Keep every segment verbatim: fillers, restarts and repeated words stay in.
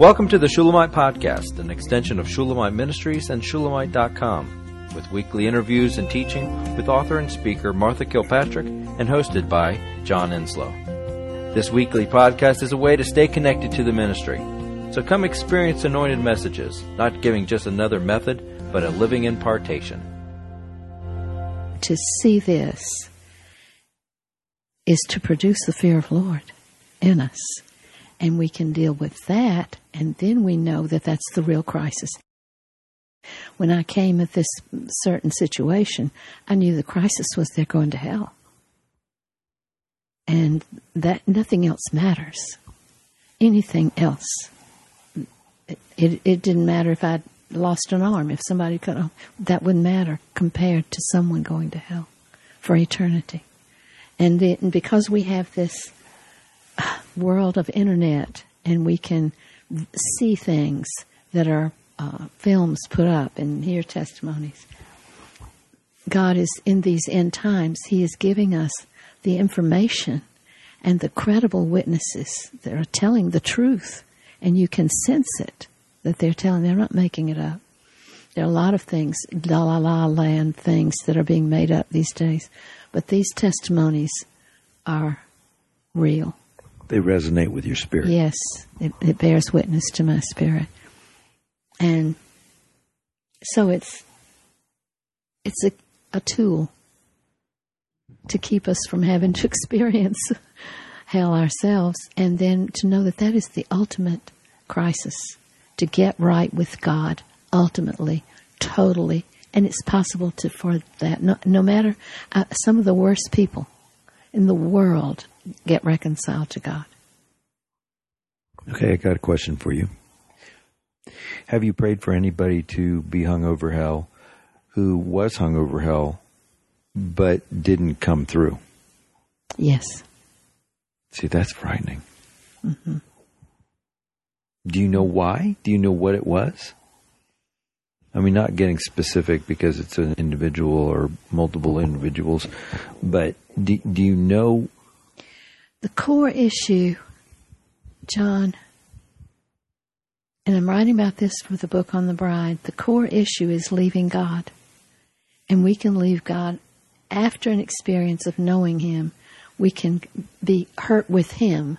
Welcome to the Shulamite Podcast, an extension of Shulamite Ministries and Shulamite dot com, with weekly interviews and teaching with author and speaker Martha Kilpatrick and hosted by John Enslow. This weekly podcast is a way to stay connected to the ministry. So come experience anointed messages, not giving just another method, but a living impartation. To see this is to produce the fear of the Lord in us. And we can deal with that, and then we know that that's the real crisis. When I came at this certain situation, I knew the crisis was they're going to hell. And that nothing else matters. Anything else. It, it, it didn't matter if I'd lost an arm. If somebody cut off, that wouldn't matter compared to someone going to hell for eternity. And, it, and because we have this world of internet, and we can see things that are uh, films put up and hear testimonies. God is, in these end times, He is giving us the information and the credible witnesses that are telling the truth, and you can sense it, that they're telling, they're not making it up. There are a lot of things, la la la land things that are being made up these days, but these testimonies are real. They resonate with your spirit. Yes, it, it bears witness to my spirit. And so it's it's a, a tool to keep us from having to experience hell ourselves, and then to know that that is the ultimate crisis, to get right with God ultimately, totally. And it's possible to for that. No, no matter, uh, some of the worst people in the world get reconciled to God. Okay, I got a question for you. Have you prayed for anybody to be hung over hell who was hung over hell but didn't come through? Yes. See, that's frightening. Mm-hmm. Do you know why? Do you know what it was? I mean, not getting specific because it's an individual or multiple individuals, but do, do you know? The core issue, John, and I'm writing about this for the book on the bride, the core issue is leaving God. And we can leave God after an experience of knowing Him. We can be hurt with Him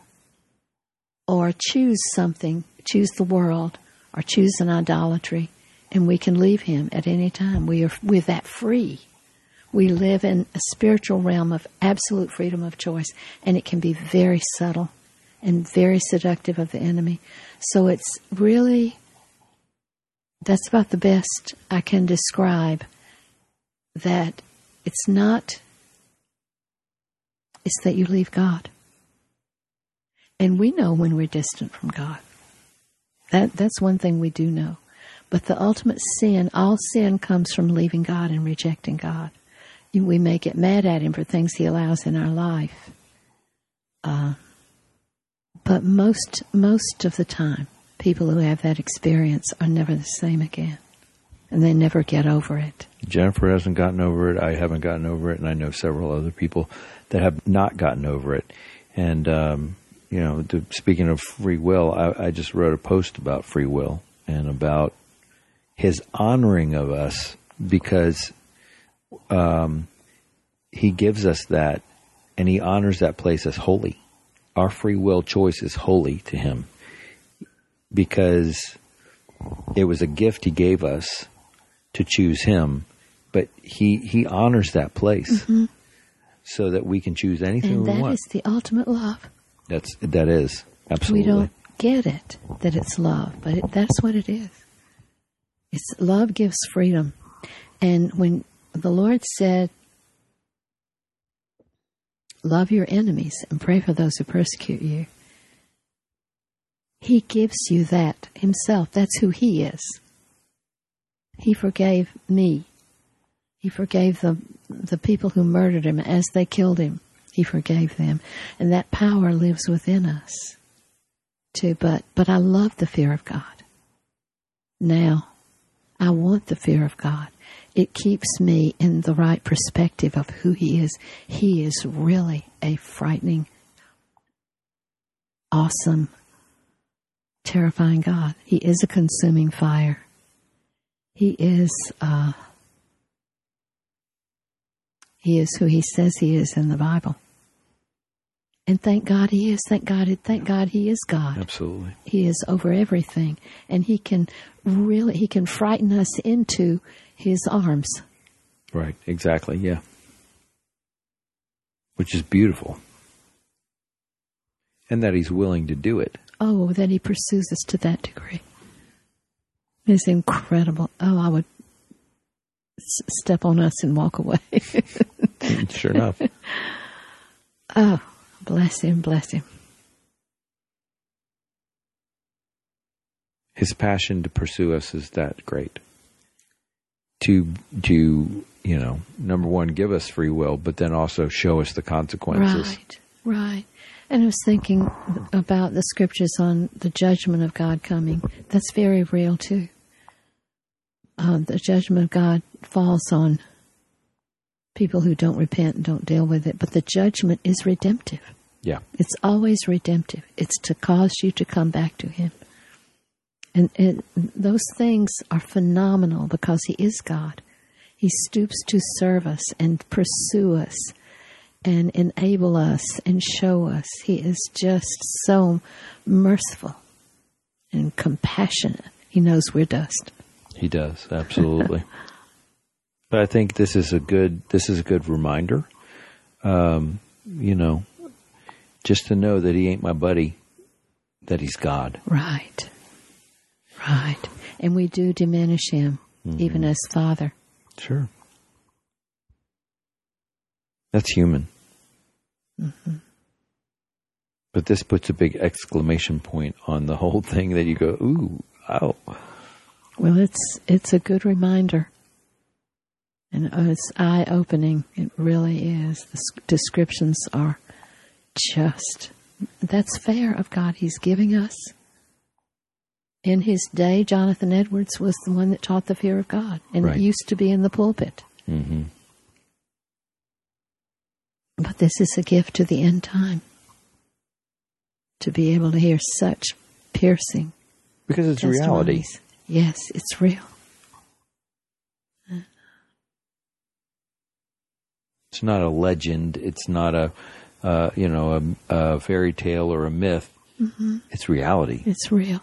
or choose something, choose the world or choose an idolatry, and we can leave Him at any time. We are, we're that free. We live in a spiritual realm of absolute freedom of choice, and it can be very subtle and very seductive of the enemy. So it's really, that's about the best I can describe, that it's not, it's that you leave God. And we know when we're distant from God. That That's one thing we do know. But the ultimate sin, all sin comes from leaving God and rejecting God. We may get mad at Him for things He allows in our life. Uh, but most most of the time, people who have that experience are never the same again. And they never get over it. Jennifer hasn't gotten over it. I haven't gotten over it. And I know several other people that have not gotten over it. And, um, you know, to, speaking of free will, I, I just wrote a post about free will and about His honoring of us, because Um, He gives us that, and He honors that place as holy. Our free will choice is holy to Him, because it was a gift He gave us to choose Him, but He, he honors that place mm-hmm. so that we can choose anything and we want. And that is the ultimate love. That's, that is, absolutely. We don't get it, that it's love, but it, that's what it is. It's love gives freedom. And when the Lord said, love your enemies and pray for those who persecute you, He gives you that Himself. That's who He is. He forgave me. He forgave the the people who murdered Him as they killed Him. He forgave them. And that power lives within us too. But, but I love the fear of God. Now, I want the fear of God. It keeps me in the right perspective of who He is. He is really a frightening, awesome, terrifying God. He is a consuming fire. He is, uh, he is who he says he is in the Bible. And thank God he is. Thank God, thank God he is God. Absolutely. He is over everything. And he can really, he can frighten us into his arms. Right, exactly, yeah. Which is beautiful. And that he's willing to do it. Oh, that he pursues us to that degree. It's incredible. Oh, I would s- step on us and walk away. Sure enough. Oh, bless him, bless him. His passion to pursue us is that great. To, to, you know, number one, give us free will, but then also show us the consequences. Right, right. And I was thinking about the scriptures on the judgment of God coming. That's very real, too. Uh, the judgment of God falls on people who don't repent and don't deal with it. But the judgment is redemptive. Yeah. It's always redemptive. It's to cause you to come back to him. And it, those things are phenomenal because he is God. He stoops to serve us and pursue us and enable us and show us. He is just so merciful and compassionate. He knows we're dust. He does, absolutely. But I think this is a good this is a good reminder. Um, you know, just to know that he ain't my buddy, that he's God. Right. Right. And we do diminish him, mm-hmm. even as Father. Sure. That's human. Mm-hmm. But this puts a big exclamation point on the whole thing that you go, ooh, ow. Well, it's it's a good reminder. And it's eye-opening. It really is. The descriptions are just, that's fair of God. He's giving us. In his day, Jonathan Edwards was the one that taught the fear of God. And right. it used to be in the pulpit. Mm-hmm. But this is a gift to the end time. To be able to hear such piercing because it's reality. Yes, it's real. It's not a legend. It's not a, uh, you know, a, a fairy tale or a myth. Mm-hmm. It's reality. It's real.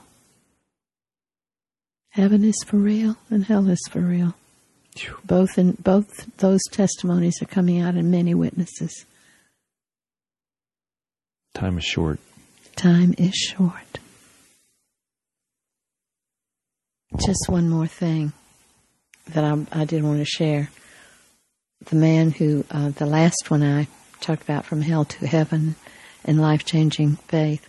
Heaven is for real, and hell is for real. Whew. Both in both those testimonies are coming out in many witnesses. Time is short. Time is short. Just one more thing that I, I did want to share. The man who, uh, the last one I talked about, From Hell to Heaven and Life-Changing Faith,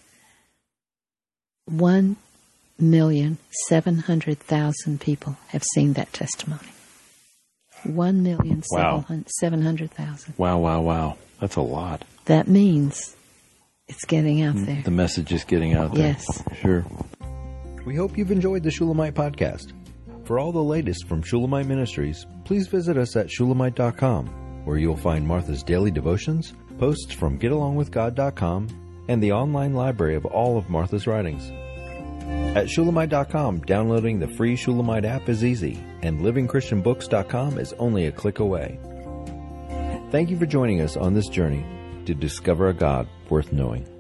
one million seven hundred thousand people have seen that testimony. One million seven hundred thousand. Wow, wow, wow. That's a lot. That means it's getting out there. The message is getting out there. Yes. Sure. We hope you've enjoyed the Shulamite podcast. For all the latest from Shulamite Ministries, please visit us at shulamite dot com, where you'll find Martha's daily devotions, posts from get along with god dot com, and the online library of all of Martha's writings. At shulamite dot com, downloading the free Shulamite app is easy, and living christian books dot com is only a click away. Thank you for joining us on this journey to discover a God worth knowing.